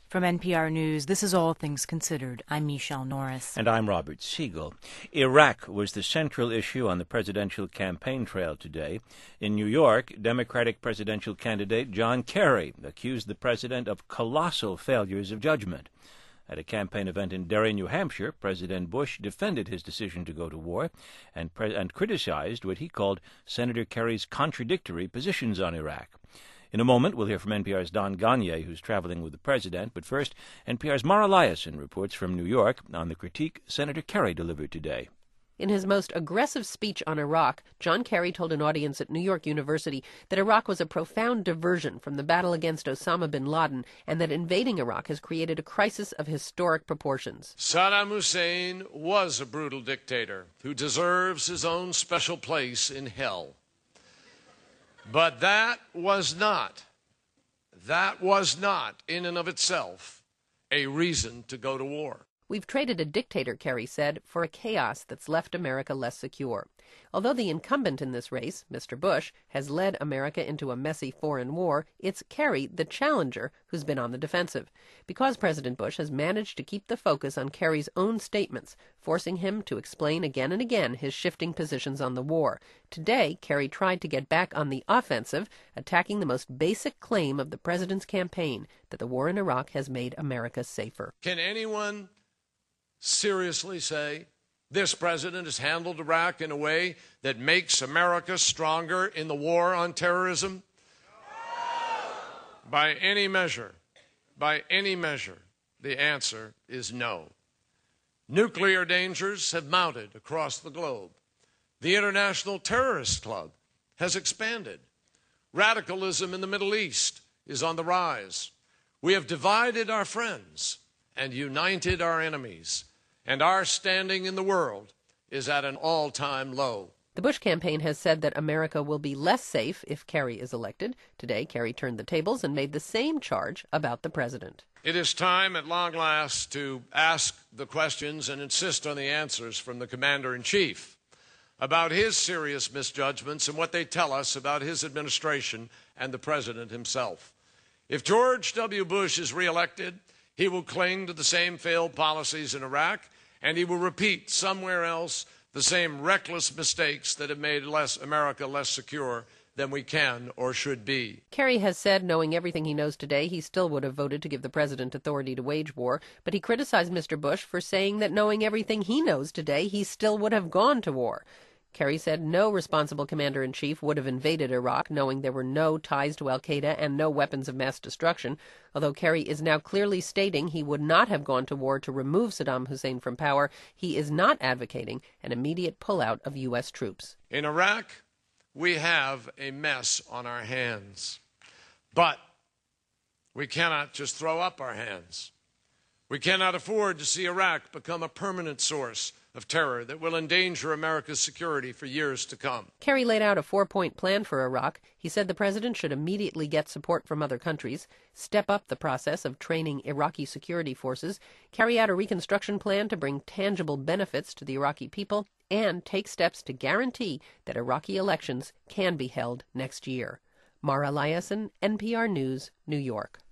From NPR News, this is All Things Considered. I'm Michelle Norris. And I'm Robert Siegel. Iraq was the central issue on the presidential campaign trail today. In New York, Democratic presidential candidate John Kerry accused the president of colossal failures of judgment. At a campaign event in Derry, New Hampshire, President Bush defended his decision to go to war and criticized what he called Senator Kerry's contradictory positions on Iraq. In a moment, we'll hear from NPR's Don Gonyea, who's traveling with the president. But first, NPR's Mara Liasson reports from New York on the critique Senator Kerry delivered today. In his most aggressive speech on Iraq, John Kerry told an audience at New York University that Iraq was a profound diversion from the battle against Osama bin Laden and that invading Iraq has created a crisis of historic proportions. Saddam Hussein was a brutal dictator who deserves his own special place in hell. But that was not, in and of itself, a reason to go to war. We've traded a dictator, Kerry said, for a chaos that's left America less secure. Although the incumbent in this race, Mr. Bush, has led America into a messy foreign war, it's Kerry, the challenger, who's been on the defensive. Because President Bush has managed to keep the focus on Kerry's own statements, forcing him to explain again and again his shifting positions on the war. Today, Kerry tried to get back on the offensive, attacking the most basic claim of the president's campaign, that the war in Iraq has made America safer. Can anyone seriously say this president has handled Iraq in a way that makes America stronger in the war on terrorism? By any measure, the answer is no. Nuclear dangers have mounted across the globe. The International Terrorist Club has expanded. Radicalism in the Middle East is on the rise. We have divided our friends and united our enemies, and our standing in the world is at an all-time low. The Bush campaign has said that America will be less safe if Kerry is elected. Today, Kerry turned the tables and made the same charge about the president. It is time, at long last, to ask the questions and insist on the answers from the commander-in-chief about his serious misjudgments and what they tell us about his administration and the president himself. If George W. Bush is reelected, he will cling to the same failed policies in Iraq, and he will repeat somewhere else the same reckless mistakes that have made America less secure than we can or should be. Kerry has said, knowing everything he knows today, he still would have voted to give the president authority to wage war, but he criticized Mr. Bush for saying that knowing everything he knows today, he still would have gone to war. Kerry said no responsible commander-in-chief would have invaded Iraq, knowing there were no ties to al-Qaeda and no weapons of mass destruction, although Kerry is now clearly stating he would not have gone to war to remove Saddam Hussein from power. He is not advocating an immediate pullout of U.S. troops. In Iraq, we have a mess on our hands, but we cannot just throw up our hands. We cannot afford to see Iraq become a permanent source of terror that will endanger America's security for years to come. Kerry laid out a 4-point plan for Iraq. He said the president should immediately get support from other countries, step up the process of training Iraqi security forces, carry out a reconstruction plan to bring tangible benefits to the Iraqi people, and take steps to guarantee that Iraqi elections can be held next year. Mara Liasson, NPR News, New York.